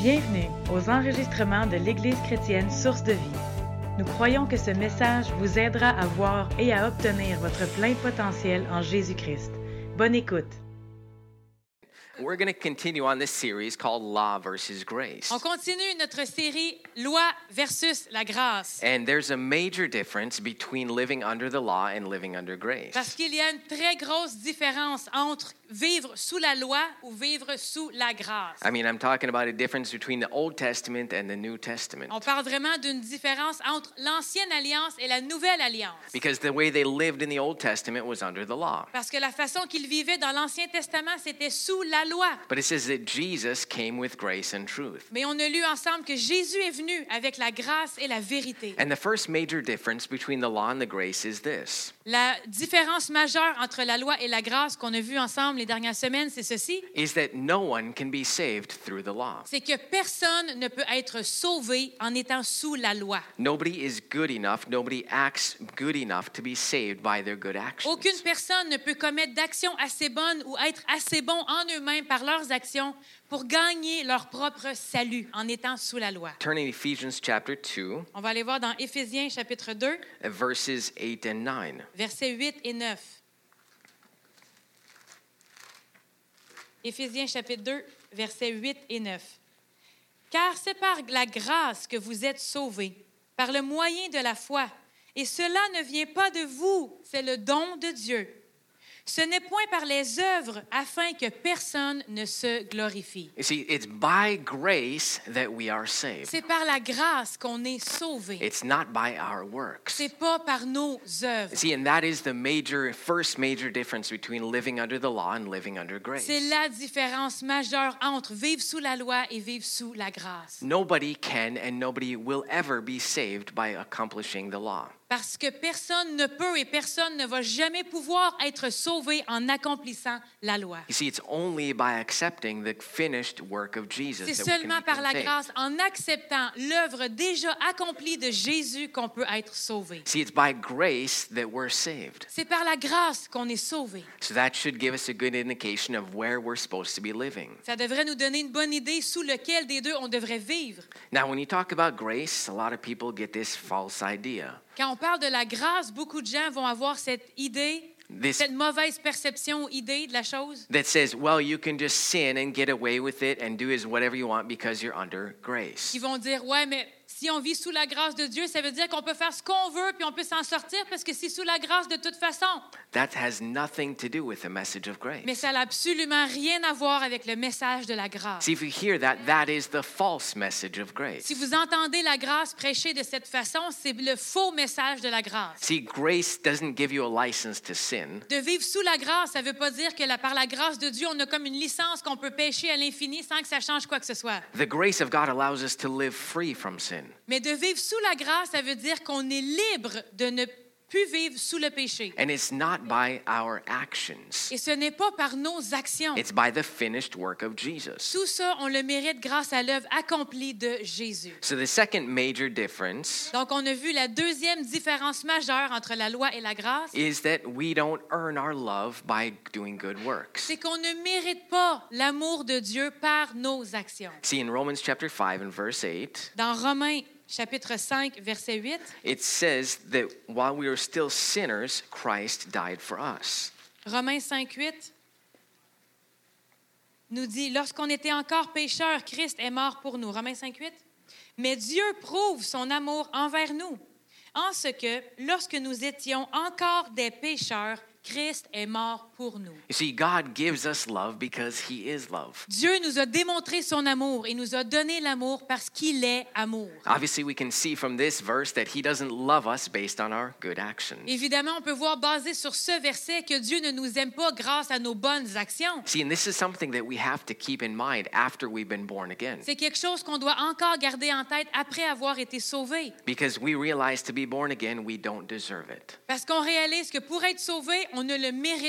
Bienvenue aux enregistrements de l'Église chrétienne Source de Vie. Nous croyons que ce message vous aidera à voir et à obtenir votre plein potentiel en Jésus-Christ. Bonne écoute. We're going to continue on this series called Law versus Grace. On continue notre série Loi versus la grâce. And there's a major difference between living under the law and living under grace. Parce qu'il y a une très grosse différence entre vivre sous la loi ou vivre sous la grâce. I mean, I'm talking about a difference between the Old Testament and the New Testament. On parle vraiment d'une différence entre l'ancienne alliance et la nouvelle alliance. Because the way they lived in the Old Testament was under the law. Parce que la façon qu'ils vivaient dans l'Ancien Testament, c'était sous la loi. But it says that Jesus came with grace and truth. Mais on a lu ensemble que Jésus est venu avec la grâce et la vérité. And the first major difference between the law and the grace is this. La différence majeure entre la loi et la grâce qu'on a vue ensemble les dernières semaines, c'est ceci. Is that no one can be saved through the law. C'est que personne ne peut être sauvé en étant sous la loi. Nobody is good enough, nobody acts good enough to be saved by their good actions. Aucune personne ne peut commettre d'actions assez bonnes ou être assez bon en eux-mêmes par leurs actions pour gagner leur propre salut en étant sous la loi. Turning to Ephesians chapter 2, On va aller voir dans Éphésiens chapitre 2, verses 8 and 9. versets 8 et 9. Éphésiens chapitre 2, versets 8 et 9. Car c'est par la grâce que vous êtes sauvés, par le moyen de la foi. Et cela ne vient pas de vous, c'est le don de Dieu. Ce n'est point par les œuvres afin que personne ne se glorifie. You see, it's by grace that we are saved. C'est par la grâce qu'on est sauvé. It's not by our works. C'est pas par nos œuvres. See, and that is the first major difference between living under the law and living under grace. C'est la différence majeure entre vivre sous la loi et vivre sous la grâce. Nobody can and nobody will ever be saved by accomplishing the law. Parce que personne ne peut et personne ne va jamais pouvoir être sauvé en accomplissant la loi. You see, it's only by accepting the finished work of Jesus C'est that we can seulement become par la saved. grâce, en acceptant l'œuvre déjà accomplie de Jésus qu'on peut être sauvé. See, it's by grace that we're saved. C'est par la grâce qu'on est sauvé. So that should give us a good indication of where we're supposed to be living. Ça devrait nous donner une bonne idée sous lequel des deux on devrait vivre. Now, when you talk about grace, a lot of people get this false idea. Quand on parle de la grâce, beaucoup de gens vont avoir cette idée, cette mauvaise perception ou idée de la chose. That says, well, you can just sin and get away with it and do whatever you want because you're under grace. Qui vont dire, ouais, mais si on vit sous la grâce de Dieu, ça veut dire qu'on peut faire ce qu'on veut puis on peut s'en sortir parce que c'est sous la grâce de toute façon. That has nothing to do with the message of grace. Mais ça n'a absolument rien à voir avec le message de la grâce. See, if you hear that, that is the false message of grace. Si vous entendez la grâce prêchée de cette façon, c'est le faux message de la grâce. See, grace doesn't give you a license to sin. De vivre sous la grâce, ça ne veut pas dire que par la grâce de Dieu, on a comme une licence qu'on peut pécher à l'infini sans que ça change quoi que ce soit. The grace of God allows us to live free from sin. Mais de vivre sous la grâce, ça veut dire qu'on est libre de ne plus vivre sous le péché. And it's not by our actions. Et ce n'est pas par nos actions. It's by the finished work of Jesus. Tout ça, on le mérite grâce à l'œuvre accomplie de Jésus. So the second major difference Donc, on a vu la deuxième différence majeure entre la loi et la grâce. is that we don't earn our love by doing good works. C'est qu'on ne mérite pas l'amour de Dieu par nos actions. See, in Romans chapter 5 and verse 8, Dans Romains chapitre 5, verset 8, it says that while we were still sinners, Christ died for us. Romains 5, 8 nous dit, lorsqu'on était encore pécheurs, Christ est mort pour nous. Romains 5, 8. Mais Dieu prouve son amour envers nous, en ce que, lorsque nous étions encore des pécheurs, Christ est mort pour nous. You see, God gives us love because He is love. Dieu nous a démontré son amour et nous a donné l'amour parce qu'il est amour. Obviously, we can see from this verse that He doesn't love us based on our good actions. Évidemment, on peut voir basé sur ce verset que Dieu ne nous aime pas grâce à nos bonnes actions. See, and this is something that we have to keep in mind after we've been born again. C'est quelque chose qu'on doit encore garder en tête après avoir été sauvé. Because we realize to be born again, we don't deserve it. Parce qu'on réalise que pour être sauvé, on ne le mérite pas.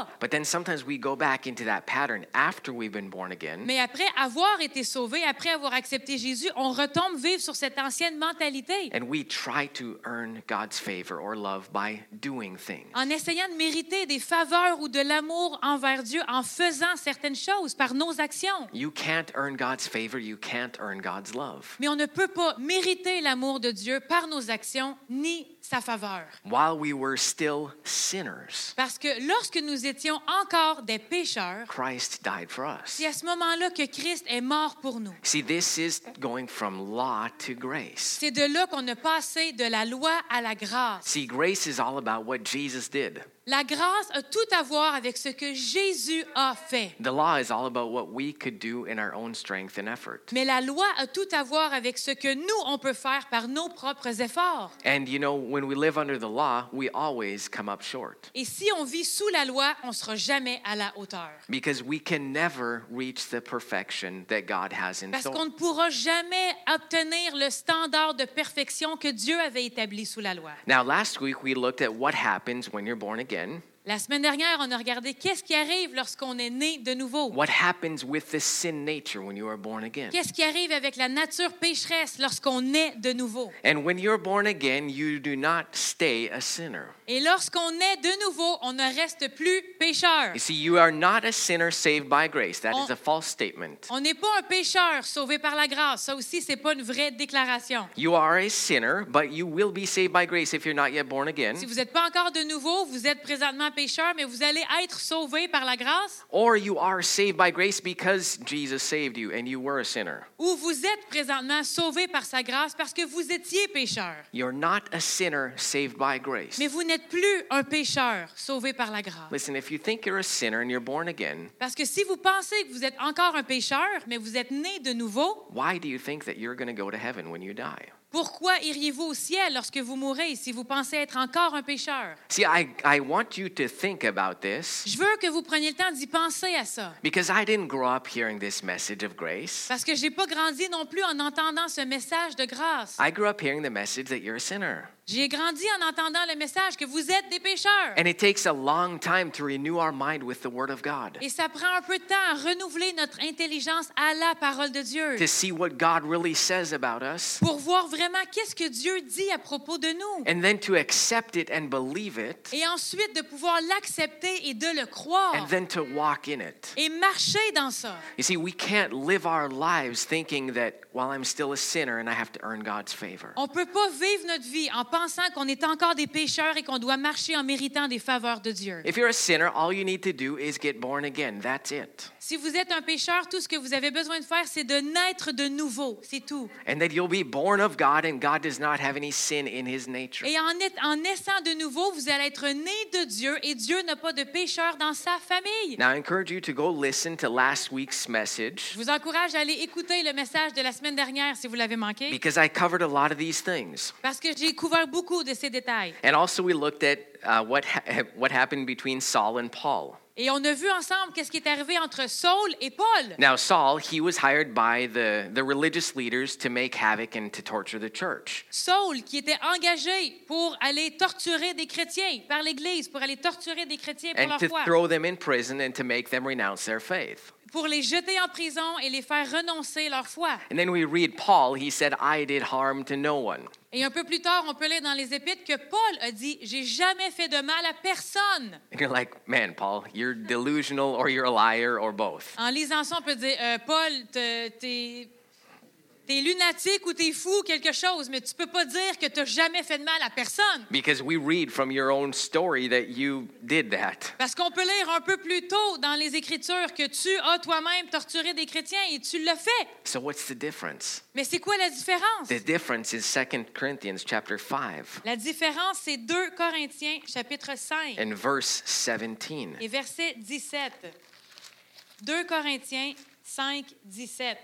pas. But then sometimes we go back into that pattern after we've been born again. Mais après avoir été sauvé, après avoir accepté Jésus, on retombe vivre sur cette ancienne mentalité. And we try to earn God's favor or love by doing things. En essayant de mériter des faveurs ou de l'amour envers Dieu en faisant certaines choses par nos actions. You can't earn God's favor, you can't earn God's love. Mais on ne peut pas mériter l'amour de Dieu par nos actions ni sa faveur. While we were still sinners, Parce que lorsque nous étions encore des pécheurs, Christ died for us. c'est à ce moment-là que Christ est mort pour nous. See, this is going from law to grace. C'est de là qu'on a passé de la loi à la grâce. See, grace is all about what Jesus did. La grâce a tout à voir avec ce que Jésus a fait. The law is all about what we could do in our own strength and effort. Mais la loi a tout à voir avec ce que nous, on peut faire par nos propres efforts. And you know, when we live under the law, we always come up short Et si on vit sous la loi, on ne sera jamais à la hauteur. because we can never reach the perfection that God has in Parce qu'on store. ne pourra jamais obtenir le standard de perfection que Dieu avait établi sous la loi. Now, last week we looked at what happens when you're born again. La semaine dernière, on a regardé qu'est-ce qui arrive lorsqu'on est né de nouveau. What happens with the sin nature when you are born again? Qu'est-ce qui arrive avec la nature pécheresse lorsqu'on naît de nouveau. And when you're born again, you do not stay a sinner. Et lorsqu'on naît de nouveau, on ne reste plus pécheur. You see, you are not a sinner saved by grace. That is a false statement. On n'est pas un pécheur sauvé par la grâce. Ça aussi, c'est pas une vraie déclaration. You are a sinner, but you will be saved by grace if you're not yet born again. Si vous n'êtes pas encore de nouveau, vous êtes présentement pécheur, mais vous allez être sauvé par la grâce. Or you are saved by grace because Jesus saved you and you were a sinner. Ou vous êtes présentement sauvé par sa grâce parce que vous étiez pécheur. You're not a sinner saved by grace. Mais vous n'êtes plus un pécheur sauvé par la grâce. Listen, if you think you're a sinner and you're born again, Parce que si vous pensez que vous êtes encore un pécheur, mais vous êtes né de nouveau, why do you think that you're going to go to heaven when you die? pourquoi iriez-vous au ciel lorsque vous mourrez si vous pensez être encore un pécheur? See, I want you to think about this Je veux que vous preniez le temps d'y penser à ça. because I didn't grow up hearing this message of grace. Parce que je n'ai pas grandi non plus en entendant ce message de grâce. I grew up hearing the message that you're a sinner. J'ai grandi en entendant le message que vous êtes des pécheurs. And it takes a long time to renew our mind with the Word of God, Et ça prend un peu de temps à renouveler notre intelligence à la parole de Dieu. to see what God really says about us, Pour voir vraiment qu'est-ce que Dieu dit à propos de nous. and then to accept it and believe it, Et ensuite de pouvoir l'accepter et de le croire. and then to walk in it. Et marcher dans ça. You see, we can't live our lives thinking that, well, I'm still a sinner and I have to earn God's favor. On ne peut pas vivre notre vie en pensant qu'on est encore des pécheurs et qu'on doit marcher en méritant des faveurs de Dieu. If you're a sinner, all you need to do is get born again. That's it. Si vous êtes un pécheur, tout ce que vous avez besoin de faire, c'est de naître de nouveau. C'est tout. And that you'll be born of God, and God does not have any sin in His nature. Et en naissant de nouveau, vous allez être né de Dieu et Dieu n'a pas de pécheur dans sa famille. Now, I encourage you to go listen to last week's message Je vous encourage à aller écouter le message de la semaine dernière si vous l'avez manqué, because I covered a lot of these things. parce que j'ai couvert beaucoup de ces détails. And also, we looked at what happened between Saul and Paul. Et on a vu ensemble qu'est-ce qui est arrivé entre Saul et Paul. Now, Saul, he was hired by the religious leaders to make havoc and to torture the church. Saul, qui était engagé pour aller torturer des chrétiens par l'Église, pour aller torturer des chrétiens pour And leur to foi, throw them in prison and to make them renounce their faith. pour les jeter en prison et les faire renoncer leur foi. And then we read Paul, he said, I did harm to no one. Et un peu plus tard, on peut lire dans les Épîtres que Paul a dit « J'ai jamais fait de mal à personne ». And you're like, man, Paul, you're delusional or you're a liar or both. En lisant ça, on peut dire Paul, t'es lunatique ou t'es fou, quelque chose, mais tu peux pas dire que t'as jamais fait de mal à personne. Because we read from your own story that you did that. Parce qu'on peut lire un peu plus tôt dans les Écritures que tu as toi-même torturé des chrétiens et tu l'as fait. So what's the difference? Mais c'est quoi la différence? The difference is 2 Corinthians chapter 5 La différence, c'est 2 Corinthiens, chapitre 5, and verse 17. et verset 17. 2 Corinthiens 5, 17.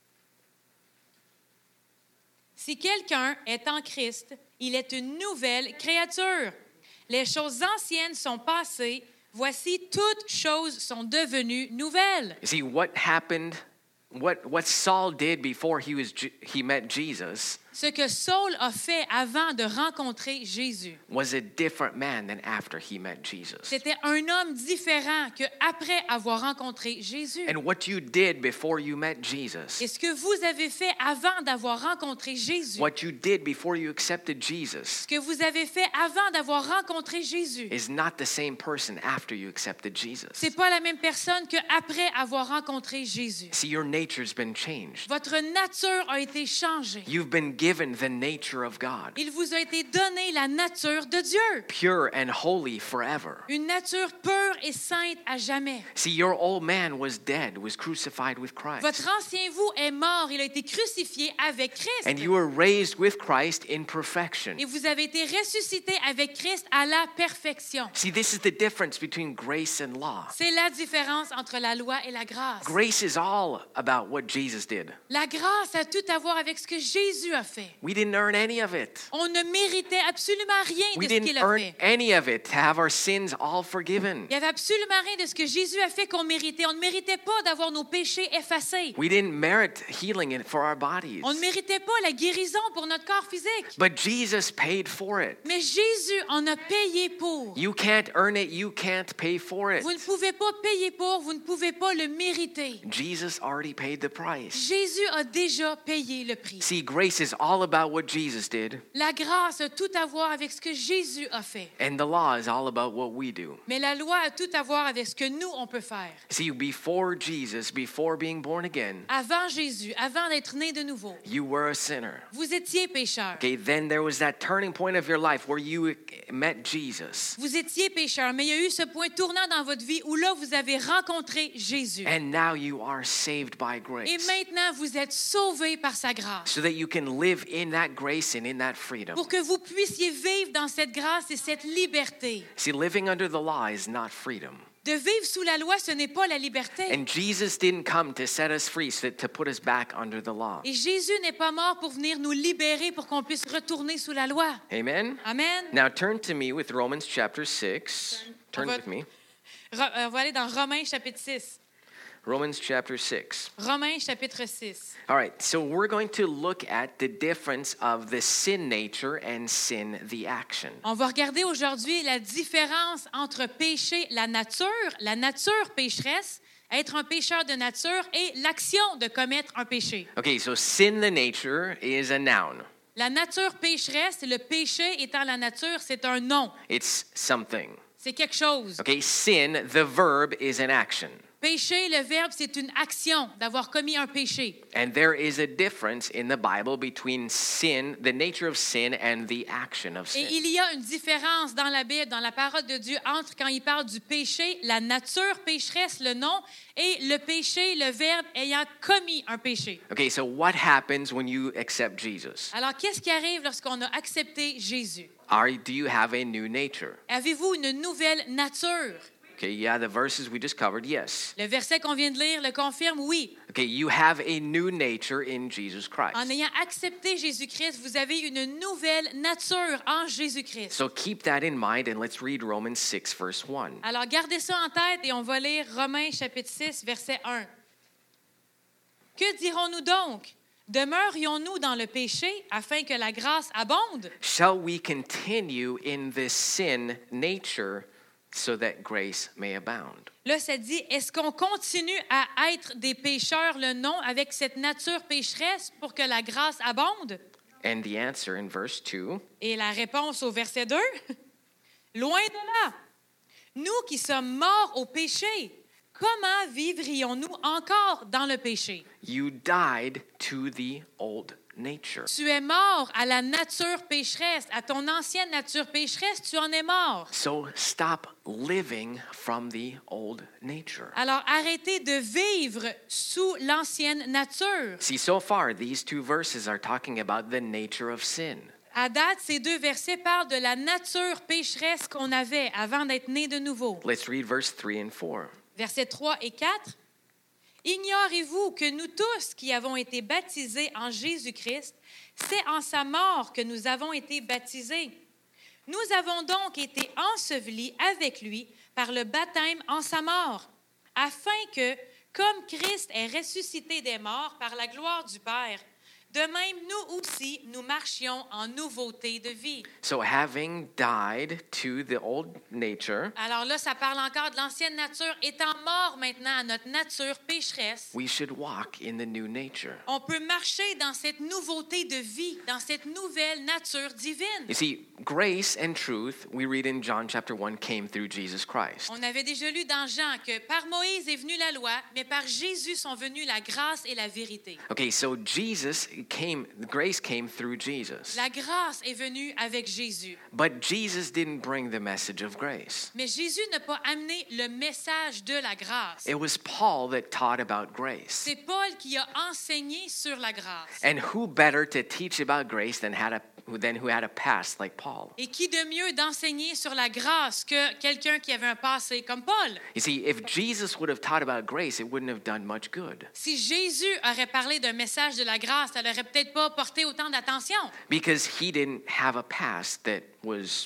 Si quelqu'un est en Christ, il est une nouvelle créature. Les choses anciennes sont passées, voici toutes choses sont devenues nouvelles. You see, what happened, what Saul did before he met Jesus, Ce que Saul a fait avant de rencontrer Jésus, was a different man than after he met Jesus. c'était un homme différent qu'après avoir rencontré Jésus. And what you did before you met Jesus, Et ce que vous avez fait avant d'avoir rencontré Jésus, what you did before you accepted Jesus, ce que vous avez fait avant d'avoir rencontré Jésus, is not the same person after you accepted Jesus. c'est pas la même personne qu'après avoir rencontré Jésus. See, your nature's been changed. Votre nature a été changée. You've been given the nature of God, Il vous a été donné la nature de Dieu. pure and holy forever. Une nature pure et sainte à jamais. See, your old man was dead, was crucified with Christ. Votre ancien vous est mort. Il a été crucifié avec Christ. And you were raised with Christ in perfection. Et vous avez été ressuscité avec Christ à la perfection. See, this is the difference between grace and law. C'est la différence entre la loi et la grâce. Grace is all about what Jesus did. La grâce a tout à voir avec ce que Jésus a fait. We didn't earn any of it. On ne méritait absolument rien We de ce didn't qu'il a earn fait. any of it to have our sins all forgiven. Il n'y avait absolument rien de ce que Jésus a fait qu'on méritait. On ne méritait pas d'avoir nos péchés effacés. We didn't merit healing for our bodies. On ne méritait pas la guérison pour notre corps physique. But Jesus paid for it. Mais Jésus en a payé pour. You can't earn it, you can't pay for it. Vous ne pouvez pas payer pour, vous ne pouvez pas le mériter. Jesus already paid the price. Jésus a déjà payé le prix. See, grace is all about what Jesus did, La grâce a tout à voir avec ce que Jésus a fait. and the law is all about what we do. Mais la loi a tout à voir avec ce que nous, on peut faire. See, before Jesus, before being born again, Avant Jésus, avant d'être né de nouveau, you were a sinner. vous étiez pécheur. Okay, then there was that turning point of your life where you met Jesus. Vous étiez pécheur, mais il y a eu ce point tournant dans votre vie où là, vous avez rencontré Jésus. And now you are saved by Et grace. maintenant, vous êtes sauvés par sa grâce. So that you can live in that grace and in that freedom. Pour que vous puissiez vivre dans cette grâce et cette liberté. See, living under the law is not freedom. De vivre sous la loi, ce n'est pas la liberté. And Jesus didn't come to set us free, to put us back under the law. Et Jésus n'est pas mort pour venir nous libérer pour qu'on puisse retourner sous la loi. Amen? Amen. Now turn to me with Romans chapter 6. Turn with me. On va aller dans Romains chapitre 6. Romans chapter 6. Romains chapitre 6. All right, so we're going to look at the difference of the sin nature and sin, the action. On va regarder aujourd'hui la différence entre péché, la nature pécheresse, être un pécheur de nature et l'action de commettre un péché. Okay, so sin, the nature, is a noun. La nature pécheresse, le péché étant la nature, c'est un nom. It's something. C'est quelque chose. Okay, sin, the verb, is an action. Péché, le verbe, c'est une action, d'avoir commis un péché. And there is a difference in the Bible between sin, the nature of sin, and the action of Et sin. il y a une différence dans la Bible, dans la parole de Dieu, entre quand il parle du péché, la nature pécheresse, le nom, et le péché, le verbe ayant commis un péché. Okay, so what happens when you accept Jesus? Alors, qu'est-ce qui arrive lorsqu'on a accepté Jésus? Do you have a new nature? Avez-vous une nouvelle nature? Okay, yeah, the verses we just covered, yes. Le verset qu'on vient de lire le confirme, oui. Okay, you have a new nature in Jesus Christ. En ayant accepté Jésus-Christ, vous avez une nouvelle nature en Jésus-Christ. So keep that in mind and let's read Romans 6, verse 1. Alors, gardez ça en tête et on va lire Romains chapitre 6, verset 1. Que dirons-nous donc? Demeurions-nous dans le péché afin que la grâce abonde? Shall we continue in this sin nature so that grace may abound? Là, ça dit, est-ce qu'on continue à être des pécheurs, le nom, avec cette nature pécheresse pour que la grâce abonde? And the answer in verse 2, Et la réponse au verset 2, loin de là. Nous qui sommes morts au péché, comment vivrions-nous encore dans le péché? you died to the old nature. Tu es mort à la nature pécheresse, à ton ancienne nature pécheresse, tu en es mort. So stop living from the old nature. Alors arrêtez de vivre sous l'ancienne nature. See, so far, these two verses are talking about the nature of sin. À date, ces deux versets parlent de la nature pécheresse qu'on avait avant d'être né de nouveau. Let's read verse 3 and 4. Versets 3 et 4. Ignorez-vous que nous tous qui avons été baptisés en Jésus-Christ, c'est en sa mort que nous avons été baptisés. Nous avons donc été ensevelis avec lui par le baptême en sa mort, afin que, comme Christ est ressuscité des morts par la gloire du Père, De même, nous aussi, nous marchions en nouveauté de vie. So having died to the old nature, Alors là, ça parle encore de l'ancienne nature, étant mort maintenant à notre nature pécheresse. we should walk in the new nature. On peut marcher dans cette nouveauté de vie, dans cette nouvelle nature divine. You see, grace and truth, we read in John chapter 1, came through Jesus Christ. On avait déjà lu dans Jean que par Moïse est venue la loi, mais par Jésus sont venues la grâce et la vérité. Okay, so grace came through Jesus. La grâce est venue avec Jésus. But Jesus didn't bring the message of grace. Mais Jésus n'a pas amené le message de la grâce. It was Paul that taught about grace. C'est Paul qui a enseigné sur la grâce. And who better to teach about grace than who had a past like Paul? Et qui de mieux d'enseigner sur la grâce que quelqu'un qui avait un passé comme Paul? You see, if Jesus would have taught about grace, it wouldn't have done much good. Si Jésus aurait parlé d'un message de la grâce, ça n'aurait peut-être pas porté autant d'attention. Because he didn't have a past that was,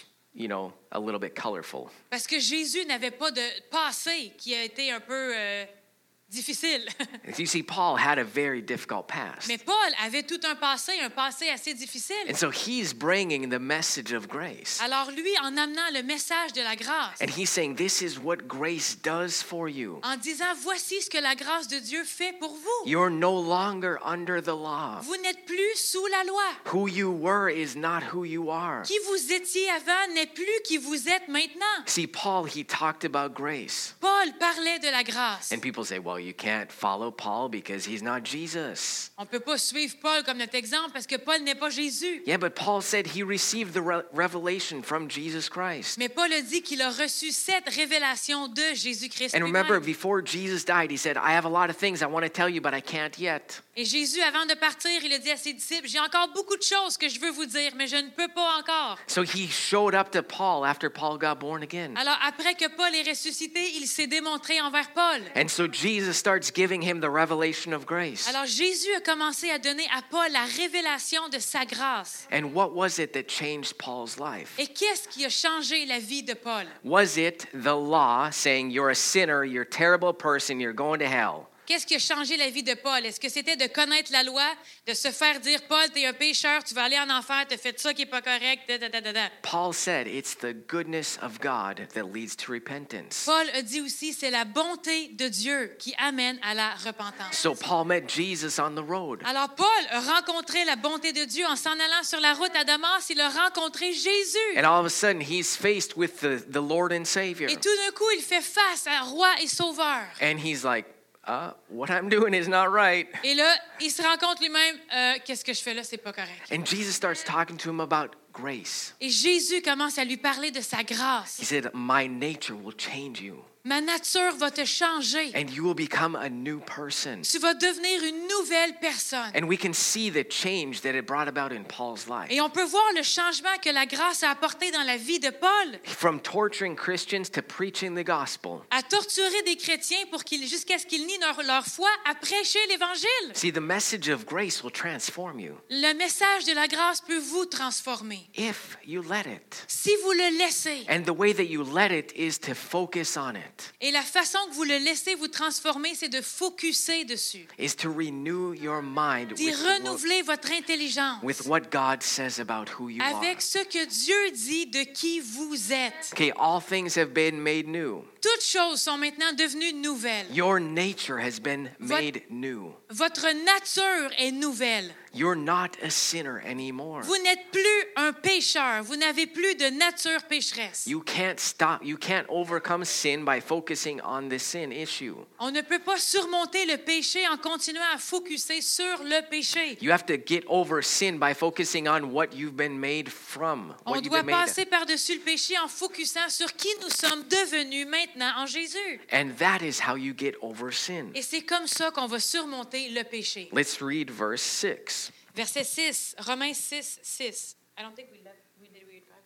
a little bit colorful. Parce que Jésus n'avait pas de passé qui a été un peu difficile. You see, Paul had a very difficult past. Mais Paul avait tout un passé assez difficile. And so he's bringing the message of grace. Alors lui, en amenant le message de la grâce, And he's saying, this is what grace does for you. en disant, voici ce que la grâce de Dieu fait pour vous. You're no longer under the law. Vous n'êtes plus sous la loi. Who you were is not who you are. Qui vous étiez avant n'est plus qui vous êtes maintenant. See, Paul, he talked about grace. Paul parlait de la grâce. And people say, well, you can't follow Paul because he's not Jesus. On ne peut pas suivre Paul comme notre exemple parce que Paul n'est pas Jésus. Yeah, but Paul said he received the revelation from Jesus Christ. Mais Paul a dit qu'il a reçu cette révélation de Jésus-Christ And remember, lui-même. before Jesus died, he said, I have a lot of things I want to tell you, but I can't yet. Et Jésus, avant de partir, il a dit à ses disciples, j'ai encore beaucoup de choses que je veux vous dire, mais je ne peux pas encore. So he showed up to Paul after Paul got born again. Alors, après que Paul est ressuscité, il s'est démontré envers Paul. And so Jesus starts giving him the revelation of grace. Alors, Jésus a commencé à donner à Paul la révélation de sa grâce. And what was it that changed Paul's life? Et qu'est-ce qui a changé la vie de Paul? Was it the law saying you're a sinner, you're a terrible person, you're going to hell? Qu'est-ce qui a changé la vie de Paul? Est-ce que c'était de connaître la loi, de se faire dire, Paul, t'es un pécheur, tu vas aller en enfer, t'as fait ça qui est pas correct, da. Paul said it's the goodness of God that leads to repentance. Paul a dit aussi, c'est la bonté de Dieu qui amène à la repentance. So Paul met Jesus on the road. Alors Paul a rencontré la bonté de Dieu en s'en allant sur la route à Damas, il a rencontré Jésus. And all of a sudden he's faced with the Lord and Savior. Et tout d'un coup, il fait face à roi et sauveur. And he's like, what I'm doing is not right. Et là, il se rend compte lui-même, qu'est-ce que je fais là, c'est pas correct. And Jesus starts talking to him about grace. Et Jésus commence à lui parler de sa grâce. He said, my nature will change you. Ma nature va te changer. And you will become a new person. Tu vas devenir une nouvelle personne. And we can see the change that it brought about in Paul's life. Et on peut voir le changement que la grâce a apporté dans la vie de Paul. From torturing Christians to preaching the gospel. À torturer des chrétiens jusqu'à ce qu'ils nient leur foi, à prêcher l'Évangile. See, the message of grace will transform you. Le message de la grâce peut vous transformer. If you let it. Si vous le laissez. And the way that you let it is to focus on it. Et la façon que vous le laissez vous transformer, c'est de focusser dessus. Is to renew your mind D'y renouveler votre intelligence. with what God says about who you are. Avec ce que Dieu dit de qui vous êtes. Okay, all things have been made new. Toutes choses sont maintenant devenues nouvelles. Your nature has been made new. Votre nature est nouvelle. You're not a sinner anymore. Vous n'êtes plus un pécheur. Vous n'avez plus de nature pécheresse. You can't overcome sin by focusing on the sin issue. On ne peut pas surmonter le péché en continuant à focuser sur le péché. You have to get over sin by focusing on what you've been made from. On doit passer par-dessus le péché en focusant sur qui nous sommes devenus maintenant en Jésus. And that is how you get over sin. Et c'est comme ça qu'on va surmonter le péché. Let's read verse 6. Verset 6, Romains 6, 6. I don't think we did read that.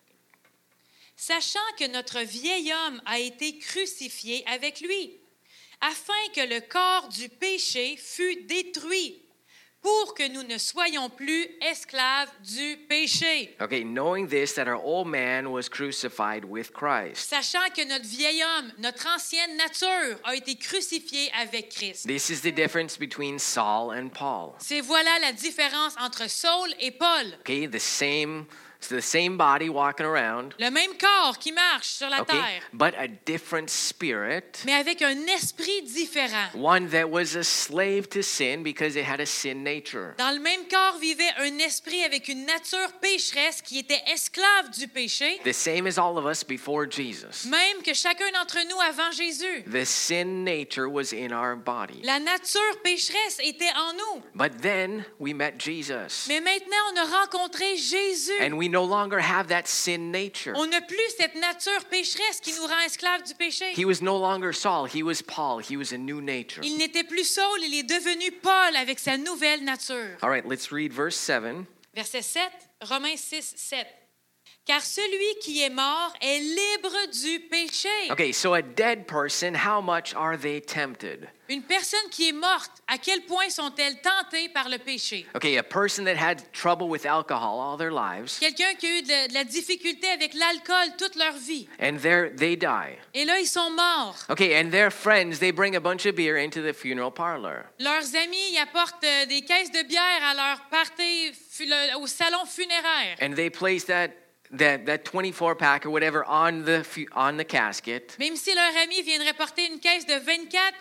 Sachant que notre vieil homme a été crucifié avec lui, afin que le corps du péché fût détruit, pour que nous ne soyons plus esclaves du péché. Okay, knowing this, that our old man was crucified with Christ. Sachant que notre vieil homme, notre ancienne nature, a été crucifiée avec Christ. This is the difference between Saul and Paul. C'est voilà la différence entre Saul et Paul. Okay, the same body walking around. Le même corps qui marche sur la Okay, terre, but a different spirit. mais avec un esprit différent. One that was a slave to sin because it had a sin nature. Dans le même corps vivait un esprit avec une nature pécheresse qui était esclave du péché, The same as all of us before Jesus. même que chacun d'entre nous avant Jésus. The sin nature was in our body. La nature pécheresse était en nous. But then we met Jesus. Mais maintenant, on a rencontré Jésus. And we no longer have that sin nature. On n'a plus cette nature pécheresse qui nous rend esclaves du péché. He was no longer Saul, he was Paul. He was a new nature. Il n'était plus Saul, il est devenu Paul avec sa nouvelle nature. All right, let's read verse 7. Verset 7, Romains 6, 7. Car celui qui est mort est libre du péché. Okay, so a dead person, how much are they tempted? Une personne qui est morte, à quel point sont-elles tentées par le péché? Okay, a person that had trouble with alcohol all their lives, Quelqu'un qui a eu de la difficulté avec l'alcool toute leur vie. and they die. Et là, ils sont morts. Okay, and their friends, they bring a bunch of beer into the funeral parlor. Leurs amis y apportent des caisses de bière à leur party au salon funéraire. And they place that 24-pack or whatever on the casket. Même si leur ami viendrait porter une caisse de 24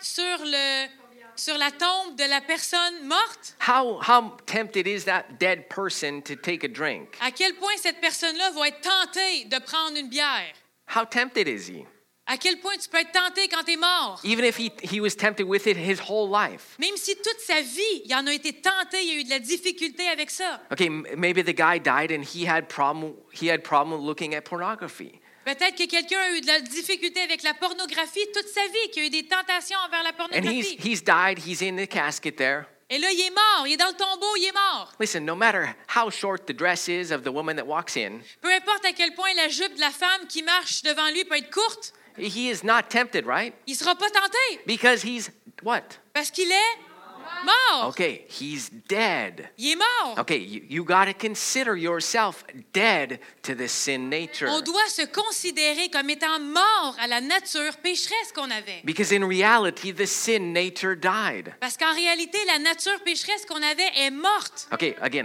sur la tombe de la personne morte, How tempted is that dead person to take a drink? à quel point cette personne-là va être tentée de prendre une bière? How tempted is he? À quel point tu peux être tenté quand tu es mort? Even if he was tempted with it his whole life. Même si toute sa vie, il en a été tenté, il y a eu de la difficulté avec ça. Okay, maybe the guy died and he had problem looking at pornography. Peut-être que quelqu'un a eu de la difficulté avec la pornographie toute sa vie, qu'il a eu des tentations envers la And pornographie. he's died, he's in the casket there. Et là, il est mort, il est dans le tombeau, il est mort. Listen, no matter how short the dress is of the woman that walks in, Peu importe à quel point la jupe de la femme qui marche devant lui peut être courte, he is not tempted, right? il ne sera pas tenté Because he's what? parce qu'il est mort. Okay, he's dead. Il est mort. Okay, you got to consider yourself dead to the sin nature. On doit se considérer comme étant mort à la nature pécheresse qu'on avait. Because in reality, the sin nature died. Parce qu'en réalité, la nature pécheresse qu'on avait est morte. Okay, again,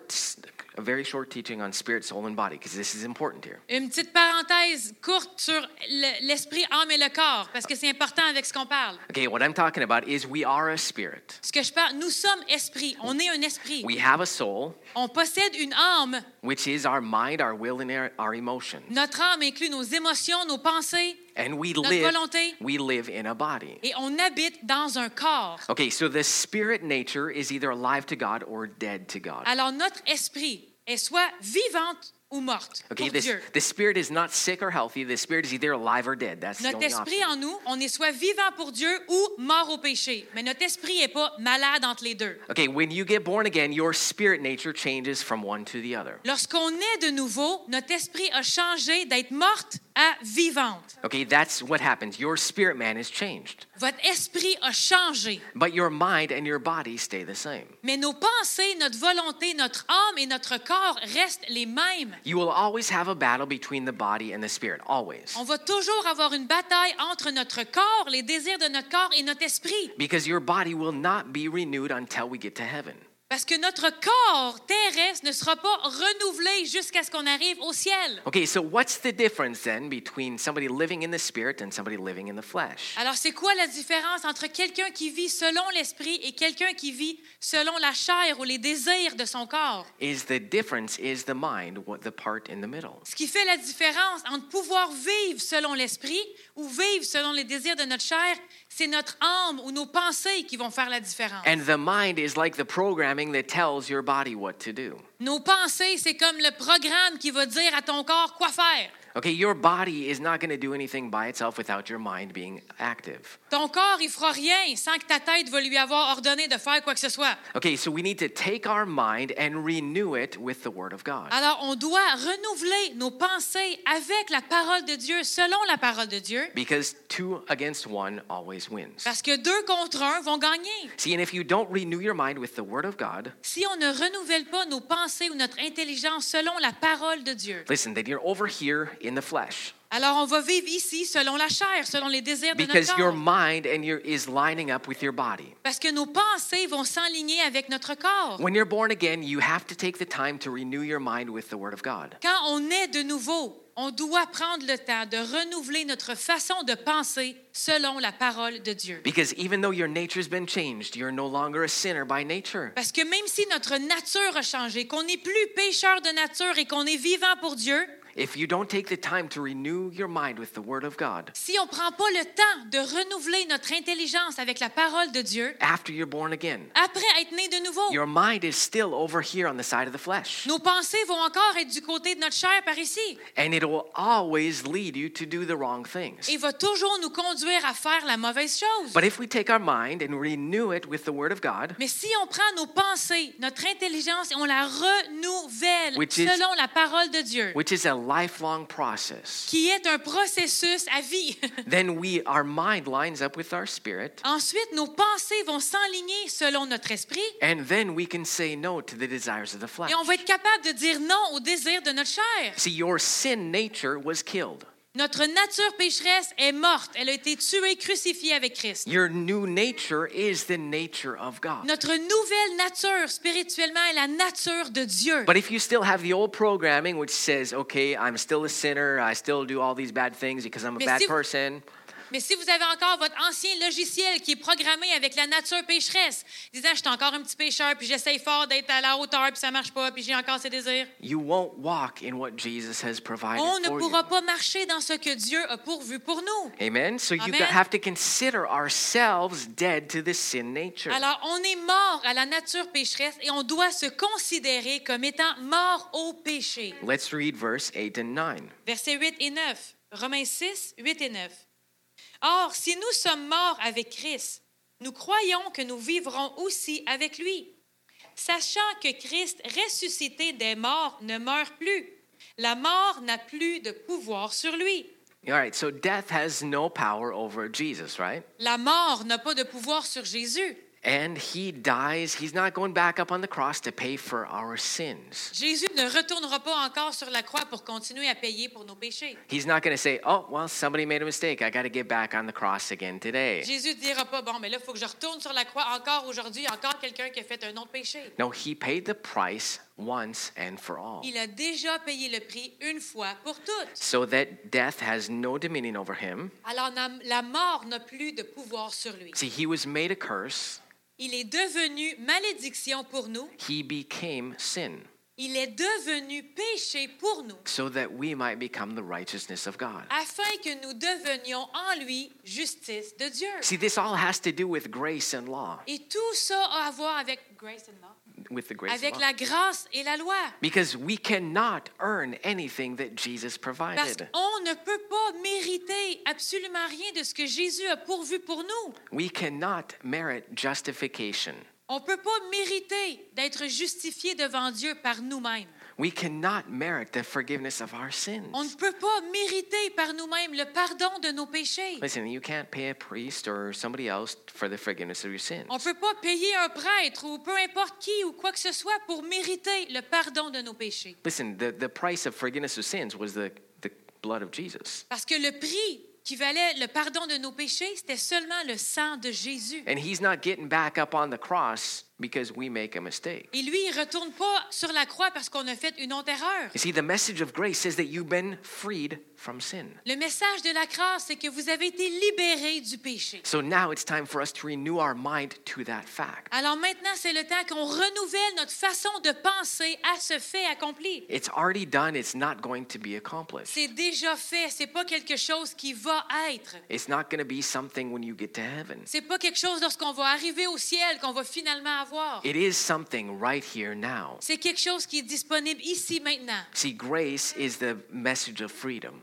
a very short teaching on spirit, soul, and body, because this is important here. Une petite parenthèse courte sur l'esprit, âme et le corps, parce que c'est important avec ce qu'on parle. Okay, what I'm talking about is we are a spirit. Ce que je parle, nous sommes esprit, on est un esprit. We have a soul, On possède une âme. which is our mind, our will, and our emotions. Notre âme inclut nos émotions, nos pensées, And notre volonté. we live in a body. Et on habite dans un corps. Okay, so the spirit nature is either alive to God or dead to God. Alors notre esprit est soit vivante ou morte Okay, pour Dieu. the spirit is not sick or healthy. The spirit is either alive or dead. That's the Notre only esprit option. en nous, on est soit vivant pour Dieu ou mort au péché. Mais notre esprit n'est pas malade entre les deux. Okay, when you get born again, your spirit nature changes from one to the other. Lorsqu'on est de nouveau, notre esprit a changé d'être morte à vivante. Okay, that's what happens. Your spirit man is changed. Votre esprit a changé. But your mind and your body stay the same. Mais nos pensées, notre volonté, notre âme et notre corps restent les mêmes. You will always have a battle between the body and the spirit, always. On va toujours avoir une bataille entre notre corps, les désirs de notre corps et notre esprit. Because your body will not be renewed until we get to heaven. Parce que notre corps terrestre ne sera pas renouvelé jusqu'à ce qu'on arrive au ciel. Okay, so what's the difference then between somebody living in the spirit and somebody living in the flesh? Alors, c'est quoi la différence entre quelqu'un qui vit selon l'esprit et quelqu'un qui vit selon la chair ou les désirs de son corps? The difference is the mind, the part in the middle. Ce qui fait la différence entre pouvoir vivre selon l'esprit ou vivre selon les désirs de notre chair, c'est notre âme ou nos pensées qui vont faire la différence. And the mind is like the programming that tells your body what to do. Nos pensées, c'est comme le programme qui va dire à ton corps quoi faire. Okay, your body is not going to do anything by itself without your mind being active. Ton corps, il fera rien sans que ta tête va lui avoir ordonné de faire quoi que ce soit. Okay, so we need to take our mind and renew it with the Word of God. Alors, on doit renouveler nos pensées avec la parole de Dieu, selon la parole de Dieu, Because 2 against 1 always wins. parce que 2 contre 1 vont gagner. See, and if you don't renew your mind with the Word of God, Si on ne renouvelle pas nos pensées ou notre intelligence selon la parole de Dieu, listen, then you're over here in the flesh. alors on va vivre ici selon la chair, selon les désirs de Because notre your corps. mind is lining up with your body. Parce que nos pensées vont s'aligner avec notre corps. When you're born again, you have to take the time to renew your mind with the Word of God. Quand on est de nouveau, on doit prendre le temps de renouveler notre façon de penser selon la parole de Dieu. Because even though your nature's been changed, you're no longer a sinner by nature. Parce que même si notre nature a changé, qu'on n'est plus pécheur de nature et qu'on est vivant pour Dieu, If you don't take the time to renew your mind with the Word of God, si on ne prend pas le temps de renouveler notre intelligence avec la parole de Dieu, after you're born again, après être né de nouveau, your mind is still over here on the side of the flesh. nos pensées vont encore être du côté de notre chair par ici. And it will always lead you to do the wrong things. Et va toujours nous conduire à faire la mauvaise chose. But if we take our mind and renew it with the Word of God, Mais si on prend nos pensées, notre intelligence et on la renouvelle Which is- selon la parole de Dieu, which is a lifelong process, qui est un processus à vie, then our mind lines up with our spirit, ensuite nos pensées vont s'enligner selon notre esprit and then we can say no to the desires of the flesh. et on va être capable de dire non aux désirs de notre chair. See, your sin nature was killed. Notre nature pécheresse est morte. Elle a été tuée, crucifiée avec Christ. Your new nature is the nature of God. Notre nouvelle nature spirituellement est la nature de Dieu. But if you still have the old programming which says, okay, I'm still a sinner, I still do all these bad things because I'm a Mais bad si- person, Mais si vous avez encore votre ancien logiciel qui est programmé avec la nature pécheresse, disant je suis encore un petit pécheur, puis j'essaye fort d'être à la hauteur, puis ça marche pas, puis j'ai encore ces désirs, you won't walk in what Jesus has provided on ne for pourra you. pas marcher dans ce que Dieu a pourvu pour nous. Amen? So you Amen. have to consider ourselves dead to the sin nature. Alors, on est mort à la nature pécheresse et on doit se considérer comme étant mort au péché. Let's read verse 8 and 9. Versets 8 et 9. Romains 6, 8 et 9. Or, si nous sommes morts avec Christ, nous croyons que nous vivrons aussi avec lui. Sachant que Christ, ressuscité des morts, ne meurt plus. La mort n'a plus de pouvoir sur lui. All right, so death has no power over Jesus, right? La mort n'a pas de pouvoir sur Jésus. And he dies. He's not going back up on the cross to pay for our sins. Jésus ne retournera pas encore sur la croix pour continuer à payer pour nos péchés. He's not going to say, oh, well, somebody made a mistake. I got to get back on the cross again today. Jésus ne dira pas, bon, mais là, il faut que je retourne sur la croix encore aujourd'hui, encore quelqu'un qui a fait un autre péché. No, he paid the price once and for all. Il a déjà payé le prix une fois pour toutes. So that death has no dominion over him. Alors, la mort n'a plus de pouvoir sur lui. See, he was made a curse. Il est devenu malédiction pour nous. He became sin Il est devenu péché pour nous, so that we might become the righteousness of God. afin que nous devenions en lui justice de Dieu. See, this all has to do with grace and law, Et tout ça a à voir avec grace and law, with the grace avec of law. la grâce et la loi. Because we cannot earn anything that Jesus Parce provided. qu'on ne peut pas mériter absolument rien de ce que Jésus a pourvu pour nous. We cannot merit justification. On ne peut pas mériter d'être justifié devant Dieu par nous-mêmes. We cannot merit the forgiveness of our sins. On ne peut pas mériter par nous-mêmes le pardon de nos péchés. Listen, you can't pay a priest or somebody else for the forgiveness of your sins. On ne peut pas payer un prêtre ou peu importe qui ou quoi que ce soit pour mériter le pardon de nos péchés. Listen, the price of forgiveness of sins was the blood of Jesus. Parce que le prix qui valait le pardon de nos péchés, c'était seulement le sang de Jésus. And he's not getting back up on the cross because we make a mistake. Et lui, il ne retourne pas sur la croix parce qu'on a fait une autre erreur. You see, the message of grace says that you've been freed from sin. Le message de la grâce, c'est que vous avez été libérés du péché. So now it's time for us to renew our mind to that fact. Alors maintenant, c'est le temps qu'on renouvelle notre façon de penser à ce fait accompli. It's already done. It's not going to be accomplished. C'est déjà fait, c'est pas quelque chose qui va être. It's not going to be something when you get to heaven. C'est pas quelque chose lorsqu'on va arriver au ciel qu'on va finalement avoir. avoir. It is something right here now. C'est quelque chose qui est disponible ici maintenant. See, grace is the message of freedom.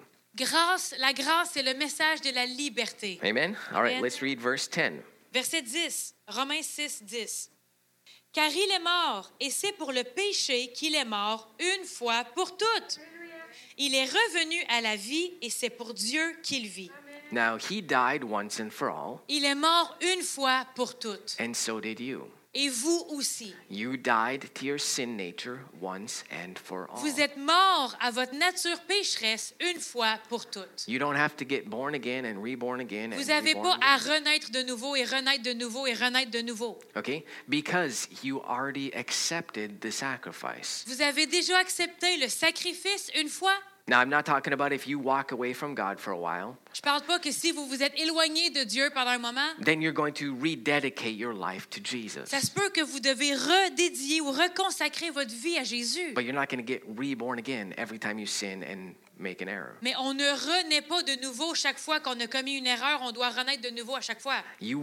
La grâce, c'est le message de la liberté. Amen? All right, Amen. let's read verse 10. Verset 10, Romains 6, 10. Car il est mort, et c'est pour le péché qu'il est mort une fois pour toutes. Il est revenu à la vie, et c'est pour Dieu qu'il vit. Now, he died once and for all, Il est mort une fois pour toutes. and so did you. Et vous aussi. You died to your sin nature once and for all. Vous êtes mort à votre nature pécheresse une fois pour toutes. You don't have to get born again and reborn again. Vous And n'avez reborn pas à again. renaître de nouveau et renaître de nouveau et renaître de nouveau. Okay? Because you already accepted the sacrifice. Vous avez déjà accepté le sacrifice une fois. Now, I'm not talking about if you walk away from God for a while, Je ne parle pas que si vous vous êtes éloigné de Dieu pendant un moment, then you're going to rededicate your life to Jesus. ça se peut que vous devez redédier ou reconsacrer votre vie à Jésus. But you're not going to get reborn again every time you sin and make an error. Mais on ne renaît pas de nouveau chaque fois qu'on a commis une erreur. On doit renaître de nouveau à chaque fois.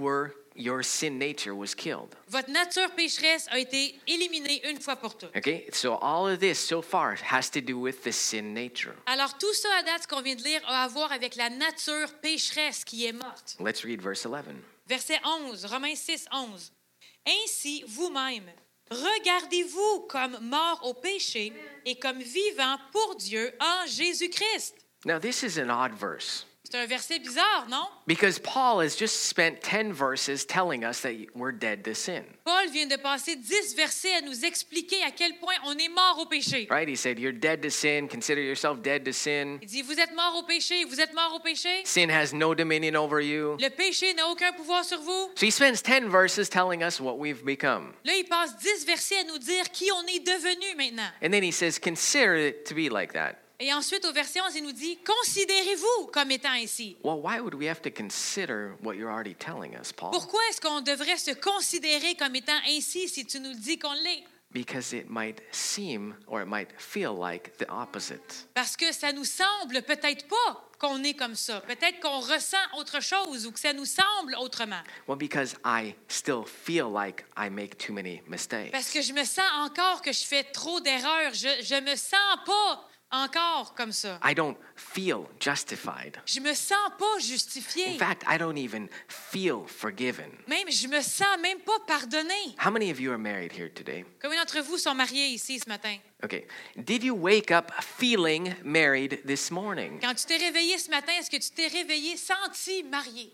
Your sin nature was killed. Votre nature pécheresse a été éliminée une fois pour toutes. Okay? So all of this so far has to do with the sin nature. Alors tout ça à date, ce qu'on vient de lire, a à voir avec la nature pécheresse qui est morte. Let's read verse 11. Verset 11, Romains 6, 11. Ainsi, vous-même, regardez-vous comme morts au péché et comme vivants pour Dieu en Jésus-Christ. Now, this is an odd verse C'est un verset bizarre, non? because Paul has just spent 10 verses telling us that we're dead to sin. Paul vient de passer 10 versets à nous expliquer à quel point on est mort au péché. Right? He said, you're dead to sin. Consider yourself dead to sin. Il dit, vous êtes mort au péché, vous êtes mort au péché. Sin has no dominion over you. Le péché n'a aucun pouvoir sur vous. So he spends 10 verses telling us what we've become. Là, il passe 10 versets à nous dire qui on est devenu maintenant. And then he says, consider it to be like that. Et ensuite, au verset 11, il nous dit, considérez-vous comme étant ainsi. Well, why would we have to consider what you're already telling us, Paul? Pourquoi est-ce qu'on devrait se considérer comme étant ainsi si tu nous le dis qu'on l'est? Because it might seem or it might feel like the opposite. Parce que ça nous semble peut-être pas qu'on est comme ça. Peut-être qu'on ressent autre chose ou que ça nous semble autrement. Well, because I still feel like I make too many mistakes. Parce que je me sens encore que je fais trop d'erreurs. Je me sens pas encore comme ça. I don't feel justified. Je me sens pas justifié. In fact, I don't even feel forgiven. Même, je me sens même pas pardonné. How many of you are married here today? Combien d'entre vous sont mariés ici ce matin? Okay. Did you wake up feeling married this morning? Quand tu t'es réveillé ce matin, est-ce que tu t'es réveillé senti marié?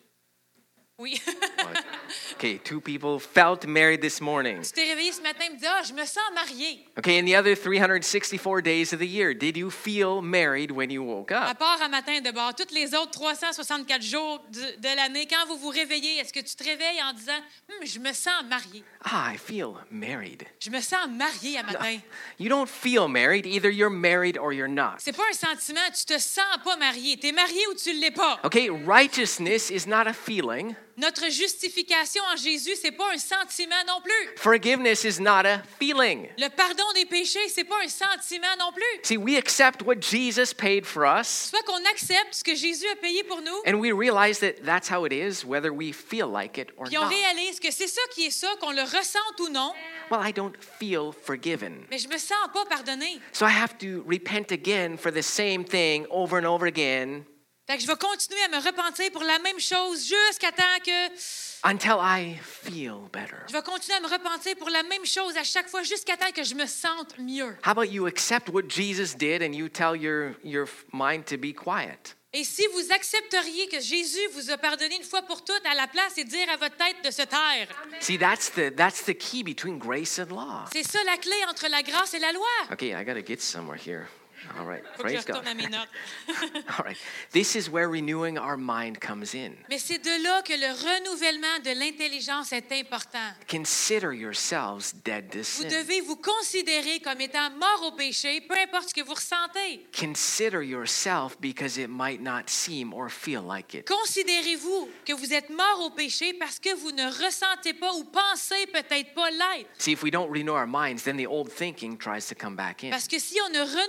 Oui. What? Okay, 2 people felt married this morning. Tu t'es réveillé ce matin et me dis, ah, je me sens marié. Okay, in the other 364 days of the year, did you feel married when you woke À up? part un matin de bord, tous les autres 364 jours de l'année, quand vous vous réveillez, est-ce que tu te réveilles en disant, je me sens marié. I feel married. Je me sens marié à matin. You don't feel married. Either you're married or you're not. C'est pas un sentiment, tu te sens pas marié. Tu es marié ou tu l'es pas. Okay, righteousness is not a feeling. Notre justification en Jésus, c'est pas un sentiment non plus. Forgiveness is not a feeling. Le pardon des péchés, c'est pas un sentiment non plus. See, we accept what Jesus paid for us, Soit qu'on accepte ce que Jésus a payé pour nous, and we realize that that's how it is, whether we feel like it or puis on not. réalise que c'est ça qui est ça, qu'on le ressente ou non, Well, I don't feel forgiven. mais je me sens pas pardonné. So I have to repent again for the same thing over and over again Fait que je vais continuer à me repentir pour la même chose jusqu'à temps que until I feel better. je vais continuer à me repentir pour la même chose à chaque fois jusqu'à temps que je me sente mieux. How about you accept what Jesus did and you tell your mind to be quiet? Et si vous accepteriez que Jésus vous a pardonné une fois pour toutes à la place et dire à votre tête de se taire. See, that's the key between grace and law. C'est ça la clé entre la grâce et la loi. Okay, I got to get somewhere here. All right, Faut que je praise God. retourne à mes notes. All right, this is where renewing our mind comes in. Mais c'est de là que le renouvellement de l'intelligence est important. Consider yourselves dead to Vous sin. devez vous considérer comme étant mort au péché, peu importe ce que vous ressentez. Consider yourself because it might not seem or feel like it. Considérez-vous que vous êtes mort au péché parce que vous ne ressentez pas ou pensez peut-être pas l'être. See, if we don't renew our minds, then the old thinking tries to come back in. Parce que si on ne renouvelle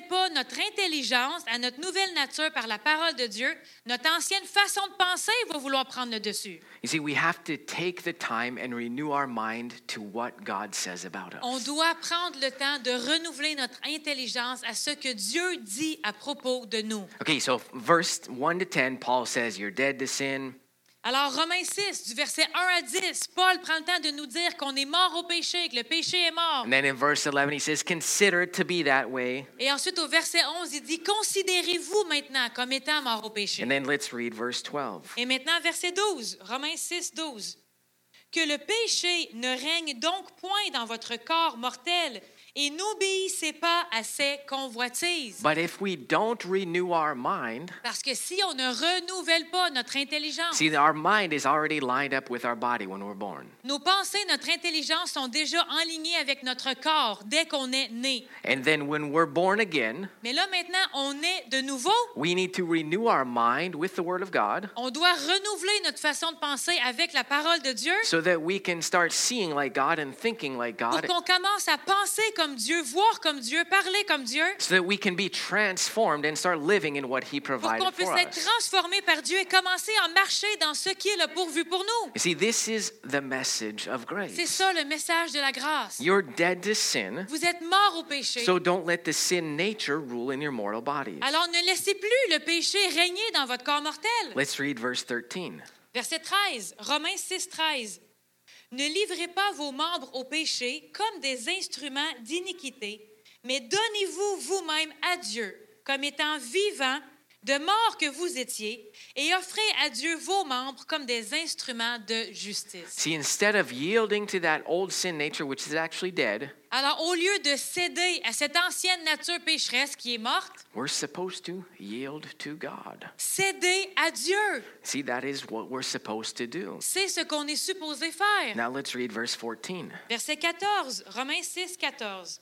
renouvelle pas notre intelligence à notre nouvelle nature par la parole de Dieu, notre ancienne façon de penser va vouloir prendre le dessus. You see, we have to take the time and renew our mind to what God says about On us. doit prendre le temps de renouveler notre intelligence à ce que Dieu dit à propos de nous. Okay, so verse 1 to 10, Paul says, you're dead to sin. Alors, Romains 6, du verset 1 à 10, Paul prend le temps de nous dire qu'on est mort au péché, que le péché est mort. And then in verse 11, he says, consider it to be that way. Et ensuite, au verset 11, il dit, considérez-vous maintenant comme étant mort au péché. And then let's read verse 12. Et maintenant, verset 12, Romains 6, 12. Que le péché ne règne donc point dans votre corps mortel et n'obéissez pas à ses convoitises. But if we don't renew our mind, Parce que si on ne renouvelle pas notre intelligence, see, our mind is already lined up with our body when we're born. nos pensées, notre intelligence sont déjà enlignées avec notre corps dès qu'on est né. And then when we're born again, Mais là, maintenant, on est de nouveau. we need to renew our mind with the Word of God On doit renouveler notre façon de penser avec la parole de Dieu so that we can start seeing like God and thinking like pour God, qu'on commence à penser comme Dieu, voir comme Dieu, parler comme Dieu, so that we can be transformed and start living in what He pour provided qu'on puisse for être us. transformé par Dieu et commencer à marcher dans ce qui est le pourvu pour nous. You see, this is the message of C'est grace. ça le message de la grâce. You're dead to sin, Vous êtes mort au péché. so don't let the sin nature rule in your mortal bodies. Alors ne laissez plus le péché régner dans votre corps mortel. Let's read verse 13. Verset 13, Romains 6, 13. Ne livrez pas vos membres au péché comme des instruments d'iniquité, mais donnez-vous vous-même à Dieu comme étant vivants, de mort que vous étiez, et offrez à Dieu vos membres comme des instruments de justice. See, instead of yielding to that old sin nature, which is actually dead, Alors, au lieu de céder à cette ancienne nature pécheresse qui est morte, we're supposed to yield to God. cédez à Dieu. See, that is what we're supposed to do. C'est ce qu'on est supposé faire. Now let's read verse 14. Verset 14, Romains 6, 14.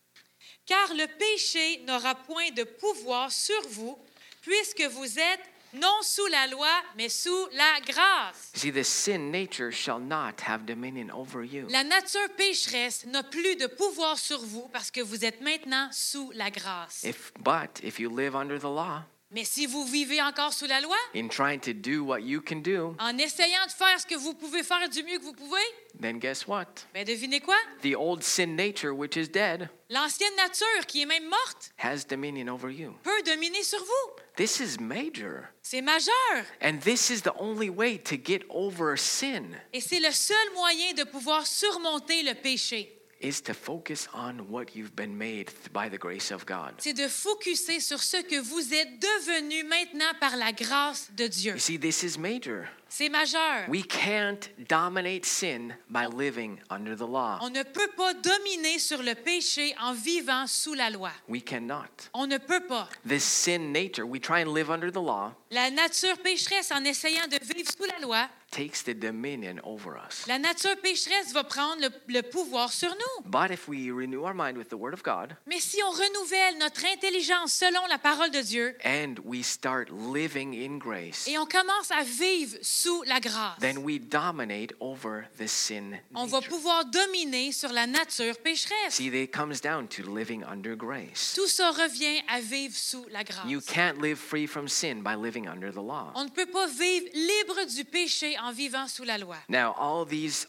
Car le péché n'aura point de pouvoir sur vous, puisque vous êtes non sous la loi, mais sous la grâce. See, the sin nature shall not have dominion over you. La nature pécheresse n'a plus de pouvoir sur vous parce que vous êtes maintenant sous la grâce. But if you live under the law, Mais si vous vivez encore sous la loi, in trying to do what you can do, en essayant de faire ce que vous pouvez faire du mieux que vous pouvez, then guess what? ben devinez quoi? The old sin nature, which is dead, L'ancienne nature, qui est même morte, has dominion over you. peut dominer sur vous. This is major. C'est majeur. And this is the only way to get over sin, Et c'est le seul moyen de pouvoir surmonter le péché. is to focus on what you've been made by the grace of God. C'est de focuser sur ce que vous êtes devenu maintenant par la grâce de Dieu. You see, this is major. C'est majeur. We can't dominate sin by living under the law. On ne peut pas dominer sur le péché en vivant sous la loi. We cannot. On ne peut pas. This sin nature, we try and live under the law, La nature pécheresse, en essayant de vivre sous la loi, takes the dominion over us. la nature pécheresse va prendre le pouvoir sur nous. But if we renew our mind with the Word of God Mais si on renouvelle notre intelligence selon la parole de Dieu and we start living in grace, et on commence à vivre sous la grâce, then we dominate over the sin on va nature. pouvoir dominer sur la nature pécheresse. See, it comes down to living under grace. Tout ça revient à vivre sous la grâce. You can't live free from sin by living under the law. On ne peut pas vivre libre du péché en vivant sous la loi. Now, all these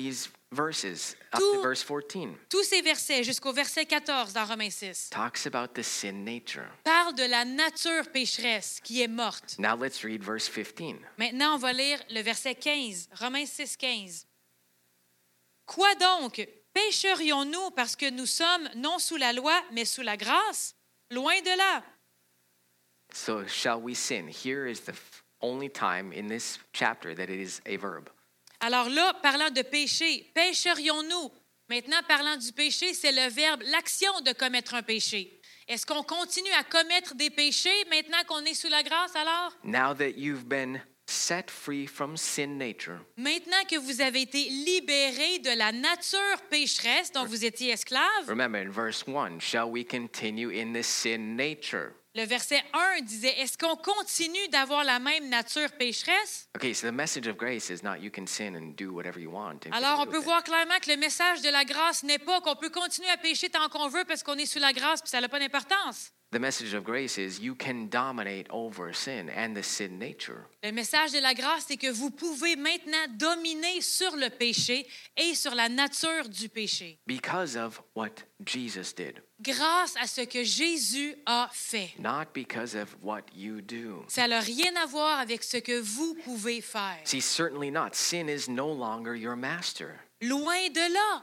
verses up Tout- to verse 14 Tous ces versets jusqu'au verset 14 dans Romains 6 talks about the sin nature. parlent de la nature pécheresse qui est morte. Now let's read verse 15. Maintenant, on va lire le verset 15, Romains 6, 15. Quoi donc? Pécherions-nous parce que nous sommes non sous la loi, mais sous la grâce? Loin de là. So, shall we sin? Here is the only time in this chapter that it is a verb. Alors là, parlant de péché, pécherions-nous? Maintenant, parlant du péché, c'est le verbe, l'action de commettre un péché. Est-ce qu'on continue à commettre des péchés maintenant qu'on est sous la grâce alors? Now that you've been set free from sin nature, Maintenant que vous avez été libérés de la nature pécheresse dont vous étiez esclaves, remember in verse 1, shall we continue in the sin nature? le verset 1 disait, est-ce qu'on continue d'avoir la même nature pécheresse? Okay, so the message of grace is not you can sin and do whatever you want. and Alors, on do peut with it. voir clairement que le message de la grâce n'est pas qu'on peut continuer à pécher tant qu'on veut parce qu'on est sous la grâce puis ça n'a pas d'importance. The message of grace is you can dominate over sin and the sin nature Le message de la grâce, c'est que vous pouvez maintenant dominer sur le péché et sur la nature du péché, because of what Jesus did, grâce à ce que Jésus a fait. not because of what you do. Ça n'a rien à voir avec ce que vous pouvez faire. See, certainly not. Sin is no longer your master. Loin de là,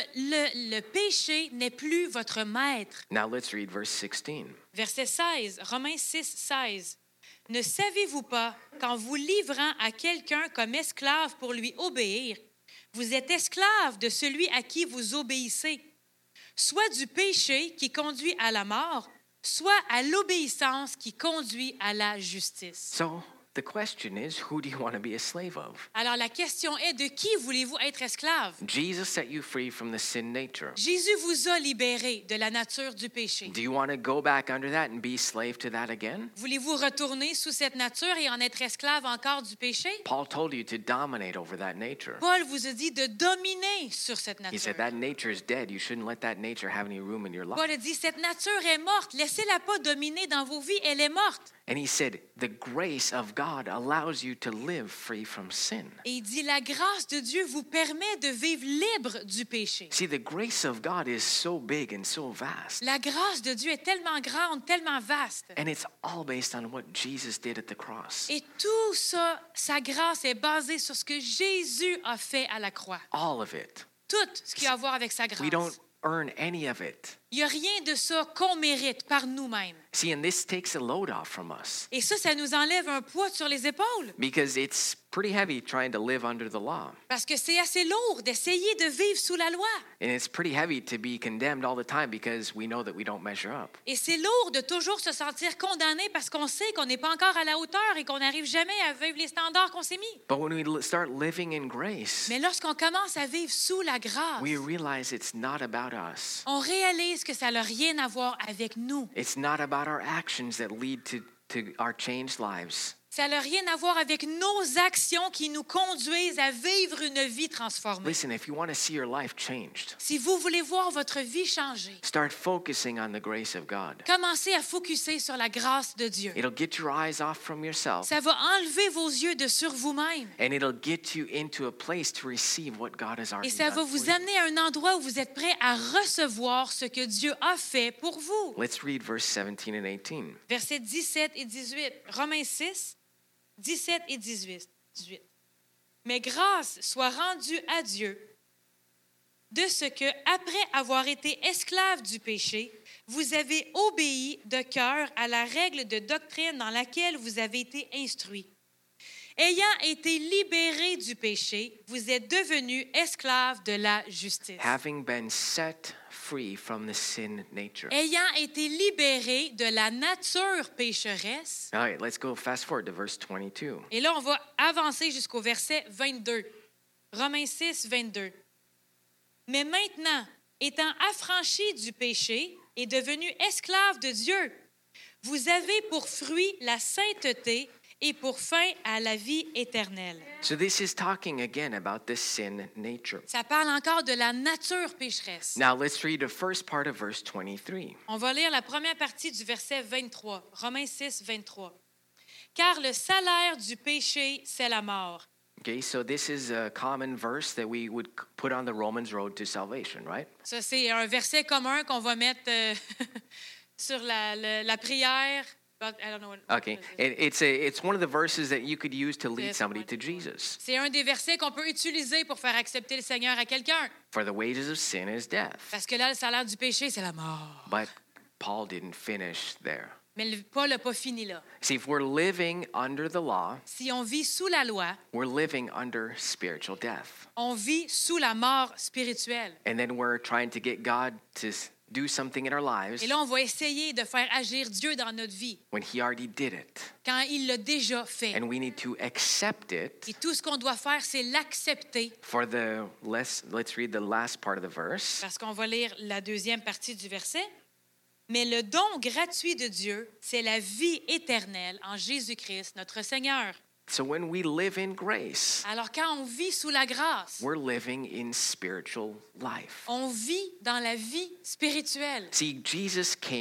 le péché n'est plus votre maître. Now let's read verse 16. Verset 16, Romains 6, 16. Ne savez-vous pas qu'en vous livrant à quelqu'un comme esclave pour lui obéir, vous êtes esclave de celui à qui vous obéissez, soit du péché qui conduit à la mort, soit à l'obéissance qui conduit à la justice. So the question is, who do you want to be a slave of? Alors la question est, de qui voulez-vous être esclave? Jesus set you free from the sin nature. Jésus vous a libéré de la nature du péché. Do you want to go back under that and be slave to that again? Voulez-vous retourner sous cette nature et en être esclave encore du péché? Paul told you to dominate over that nature. Paul vous a dit de dominer sur cette He nature. said that nature is dead. You shouldn't let that nature have any room in your life. Paul a dit, cette nature est morte. Laissez-la pas dominer dans vos vies. Elle est morte. And he said, the grace of God allows you to live free from sin. Et il dit, la grâce de Dieu vous permet de vivre libre du péché. See, the grace of God is so big and so vast. La grâce de Dieu est tellement grande, tellement vaste. And it's all based on what Jesus did at the cross. Et tout ça, sa grâce est basée sur ce que Jésus a fait à la croix. All of it. Tout ce qui a à voir avec sa grâce. We don't earn any of it. Il n'y a rien de ça qu'on mérite par nous-mêmes. See, and this takes a load off from us Et ça nous enlève un poids sur les épaules. because it's pretty heavy trying to live under the law. Parce que c'est assez lourd d'essayer de vivre sous la loi. And it's pretty heavy to be condemned all the time because we know that we don't measure up. Et c'est lourd de toujours se sentir condamné parce qu'on sait qu'on n'est pas encore à la hauteur et qu'on n'arrive jamais à vivre les standards qu'on s'est mis. But when we start living in grace, Mais lorsqu'on commence à vivre sous la grâce, we realize it's not about us. on réalise que ça n'a rien à voir avec nous. It's not about our actions that lead to our changed lives. Ça n'a rien à voir avec nos actions qui nous conduisent à vivre une vie transformée. Listen, if you want to see your life changed, Si vous voulez voir votre vie changer, start focusing on the grace of God. commencez à focusser sur la grâce de Dieu. It'll get your eyes off from yourself, Ça va enlever vos yeux de sur vous-même. and it'll get you into a place to receive what God has Et already ça va done for vous you. amener à un endroit où vous êtes prêts à recevoir ce que Dieu a fait pour vous. Let's read verse 17 and 18. Versets 17 et 18. Romains 6, 17 et 18. Mais grâce soit rendue à Dieu de ce que, après avoir été esclave du péché, vous avez obéi de cœur à la règle de doctrine dans laquelle vous avez été instruits. Ayant été libérés du péché, vous êtes devenus esclaves de la justice. Having been set free from the sin nature. Ayant été libérés de la nature pécheresse. All right, let's go fast forward to verse 22. Et là, on va avancer jusqu'au verset 22. Romains 6, 22. Mais maintenant, étant affranchis du péché et devenus esclaves de Dieu, vous avez pour fruit la sainteté et pour fin à la vie éternelle. So this is talking again about the sin nature. Ça parle encore de la nature pécheresse. Now let's read the first part of verse 23. On va lire la première partie du verset 23, Romains 6, 23. Car le salaire du péché, c'est la mort. Okay, so this is a common verse that we would put on the Romans road to salvation, right? Ça, c'est un verset commun qu'on va mettre sur la prière. I don't know what- Okay, it's one of the verses that you could use to lead somebody to Jesus. C'est un des versets qu'on peut utiliser pour faire accepter le Seigneur à quelqu'un. For the wages of sin is death. Parce que là, le salaire du péché, c'est la mort. But Paul didn't finish there. Mais Paul n'a pas fini là. See, if we're living under the law, Si on vit sous la loi, we're living under spiritual death. on vit sous la mort spirituelle. And then we're trying to get God to do something in our lives Et là, on va essayer de faire agir Dieu dans notre vie when he already did it. quand il l'a déjà fait. And we need to accept it. Et tout ce qu'on doit faire, c'est l'accepter. For the let's read the last part of the verse. Parce qu'on va lire la deuxième partie du verset. Mais le don gratuit de Dieu, c'est la vie éternelle en Jésus-Christ, notre Seigneur. So when we live in grace, Alors quand on vit sous la grâce, we're living in spiritual life. on vit dans la vie spirituelle. See, Jesus came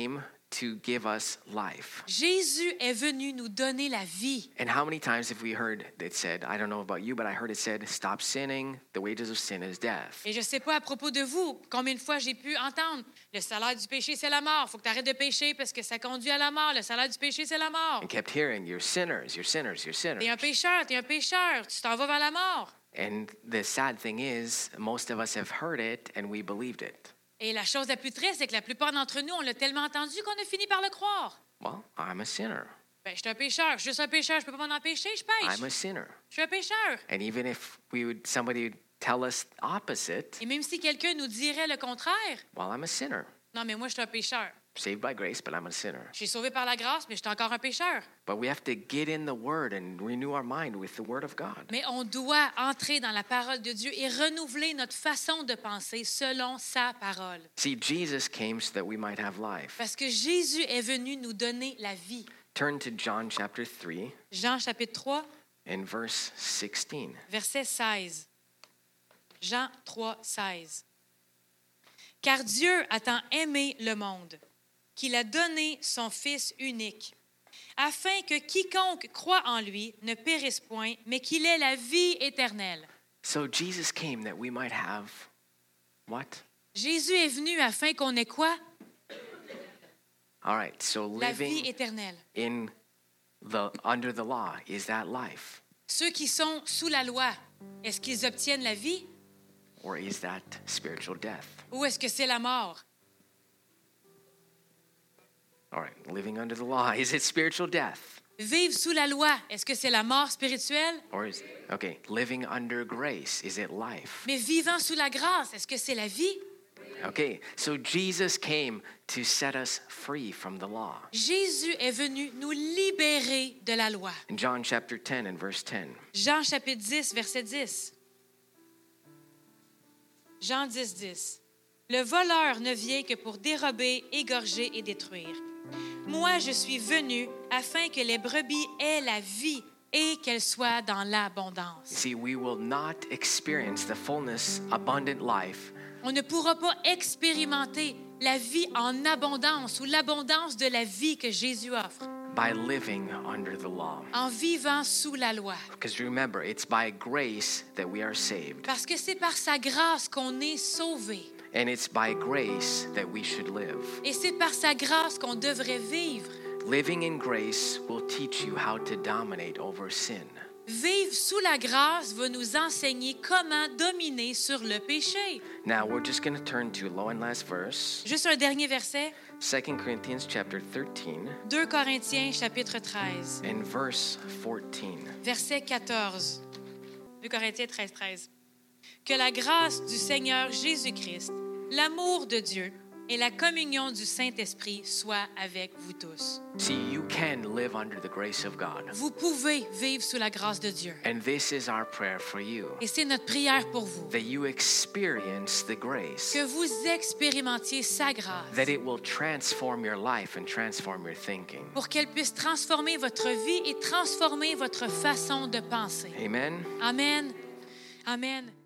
to give us life. Jésus est venu nous donner la vie. And how many times have we heard it said, I don't know about you, but I heard it said, stop sinning, the wages of sin is death. Et je ne sais pas à propos de vous, combien de fois j'ai pu entendre le salaire du péché, c'est la mort. Il faut que tu arrêtes de pécher parce que ça conduit à la mort. Le salaire du péché, c'est la mort. And kept hearing, you're sinners, you're sinners, you're sinners. T'es un pécheur, tu t'en vas vers la mort. And the sad thing is, most of us have heard it and we believed it. Et la chose la plus triste, c'est que la plupart d'entre nous, on l'a tellement entendu qu'on a fini par le croire. Well, I'm a sinner. Ben, je suis un pécheur, je suis juste un pécheur, je peux pas m'en empêcher, je pêche. I'm a sinner. Je suis un pécheur. And even if somebody would tell us opposite, Et même si quelqu'un nous dirait le contraire, well, I'm a sinner. non, mais moi, je suis un pécheur. Saved by grace, but I'm a sinner. Je suis sauvé par la grâce, mais je suis encore un pécheur. But we have to get in the Word and renew our mind with the Word of God. Mais on doit entrer dans la parole de Dieu et renouveler notre façon de penser selon sa parole. See, Jesus came so that we might have life. Parce que Jésus est venu nous donner la vie. Turn to John chapter 3 Jean chapitre 3, and verse 16. verset 16. Jean 3, 16. Car Dieu a tant aimé le monde qu'il a donné son Fils unique, afin que quiconque croit en lui ne périsse point, mais qu'il ait la vie éternelle. So Jesus came that we might have what? Jésus est venu afin qu'on ait quoi? All right, so La vie living éternelle. under the law, is that life? Ceux qui sont sous la loi, est-ce qu'ils obtiennent la vie Or is that spiritual death? ou est-ce que c'est la mort? All right, living under the law, is it spiritual death? Vivre sous la loi, est-ce que c'est la mort spirituelle? Or living under grace, is it life? Mais vivant sous la grâce, est-ce que c'est la vie? Okay, so Jesus came to set us free from the law. Jésus est venu nous libérer de la loi. In John chapter 10 and verse 10, Jean chapitre 10, verset 10. Jean 10, 10. Le voleur ne vient que pour dérober, égorger et détruire. Moi, je suis venu afin que les brebis aient la vie et qu'elles soient dans l'abondance. see, we will not experience the fullness, abundant life On ne pourra pas expérimenter la vie en abondance ou l'abondance de la vie que Jésus offre by living under the law. en vivant sous la loi. Because remember, it's by grace that we are saved. Parce que c'est par sa grâce qu'on est sauvé. And it's by grace that we should live. Et c'est par sa grâce qu'on devrait vivre. Living in grace will teach you how to dominate over sin. Vivre sous la grâce va nous enseigner comment dominer sur le péché. Now we're just going to turn to low and last verse, Juste un dernier verset, 2 Corinthians chapter 13 2 Corinthiens chapitre 13, and verse 14. verset 14. 2 Corinthiens 13, 13. Que la grâce du Seigneur Jésus-Christ, l'amour de Dieu et la communion du Saint-Esprit soient avec vous tous. See, you can live under the grace of God. Vous pouvez vivre sous la grâce de Dieu. And this is our prayer for you, Et c'est notre prière pour vous. that you experience the grace, Que vous expérimentiez sa grâce. that it will transform your life and transform your thinking. Pour qu'elle puisse transformer votre vie et transformer votre façon de penser. Amen? Amen. Amen.